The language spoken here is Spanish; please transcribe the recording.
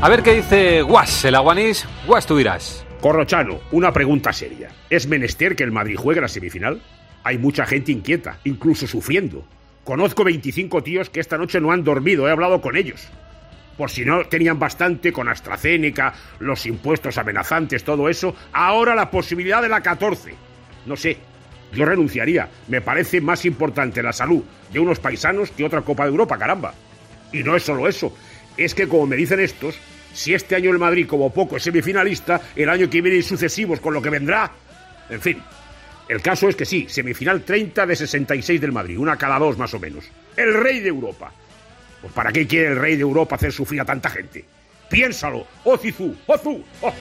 A ver qué dice Guas, el aguanís. Guas, tú dirás. Corrochano, una pregunta seria. ¿Es menester que el Madrid juegue la semifinal? Hay mucha gente inquieta, incluso sufriendo. Conozco 25 tíos que esta noche no han dormido, he hablado con ellos. Por si no tenían bastante con AstraZeneca, los impuestos amenazantes, todo eso, ahora la posibilidad de la 14. No sé, yo renunciaría. Me parece más importante la salud de unos paisanos que otra Copa de Europa, caramba. Y no es solo eso, es que como me dicen estos, si este año el Madrid como poco es semifinalista, el año que viene y sucesivos con lo que vendrá... En fin, el caso es que sí, semifinal 30 de 66 del Madrid, una cada dos más o menos. El rey de Europa. Pues ¿para qué quiere el rey de Europa hacer sufrir a tanta gente? Piénsalo, Ozizú, Ozú,